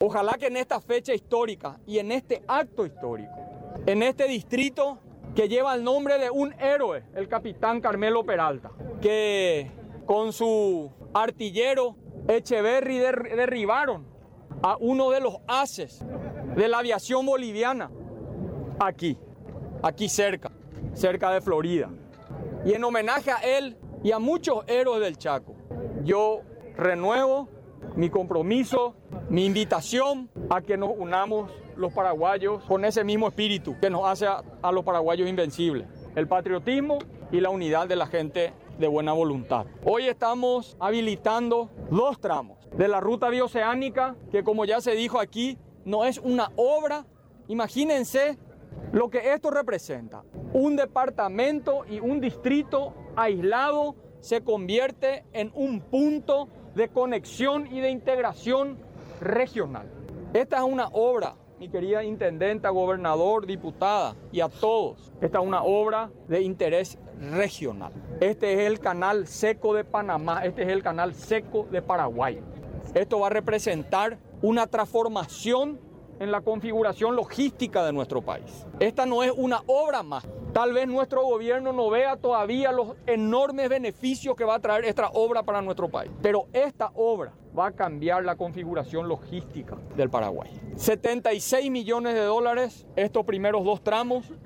Ojalá que en esta fecha histórica y en este acto histórico, en este distrito que lleva el nombre de un héroe, el capitán Carmelo Peralta, que con su artillero Echeverry derribaron a uno de los haces de la aviación boliviana aquí cerca de Florida. Y en homenaje a él y a muchos héroes del Chaco, yo renuevo mi compromiso, mi invitación a que nos unamos los paraguayos con ese mismo espíritu que nos hace a los paraguayos invencibles, el patriotismo y la unidad de la gente de buena voluntad. Hoy estamos habilitando 2 tramos de la ruta bioceánica que, como ya se dijo aquí, no es una obra. Imagínense lo que esto representa. Un departamento y un distrito aislado se convierte en un punto de conexión y de integración regional. Esta es una obra, mi querida intendenta, gobernador, diputada y a todos. Esta es una obra de interés regional. Este es el canal seco de Panamá, este es el canal seco de Paraguay. Esto va a representar una transformación en la configuración logística de nuestro país. Esta no es una obra más. Tal vez nuestro gobierno no vea todavía los enormes beneficios que va a traer esta obra para nuestro país. Pero esta obra va a cambiar la configuración logística del Paraguay. $76 millones estos primeros 2 tramos.